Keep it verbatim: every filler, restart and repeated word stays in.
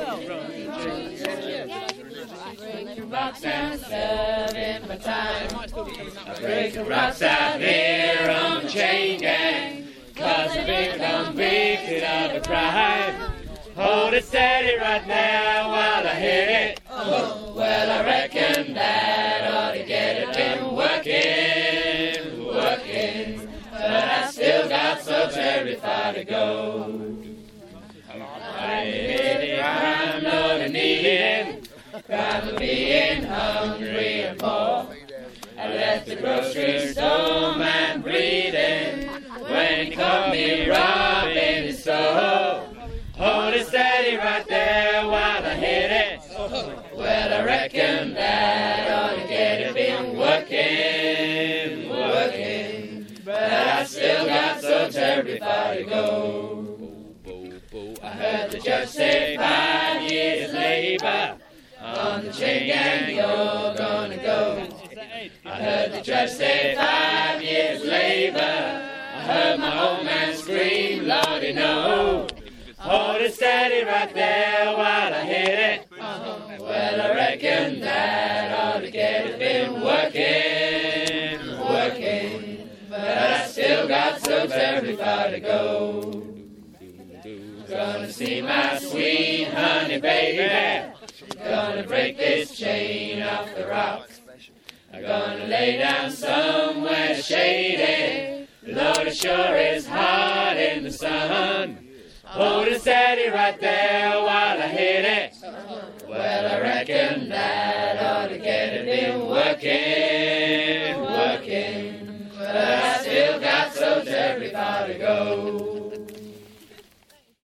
break the rocks and serving my time. I break the rocks out here on the chain gang, 'cause I've been convicted of a crime. Hold it steady right now while I hit it. Oh, well, I reckon that ought to get it. Been working, working, but I still got so terrified to go. I hit it, I'm not needing, crime of being hungry and poor. I left the grocery store man bleeding when he caught me robbing his store. Hold it steady right there while I hit it. Well, I reckon that ought to get it. Been working, working, but I still got so terrified to go. I heard the judge say five years labor on the chain gang, you're gonna go. I heard the judge say five years labor. I heard my old man scream, Lordy, no. Hold it steady right there while I hit it. Uh-huh. Well, I reckon that ought to get it. Been working, working, but I still got so terrified to go. Gonna see my sweet honey baby, gonna break this chain off the rocks. I'm gonna lay down somewhere shady. Lord, it sure is hot in the sun. Hold it steady right there while I hit it. Well, I reckon that ought to get it. Been working, working, but I still got so terrified to go.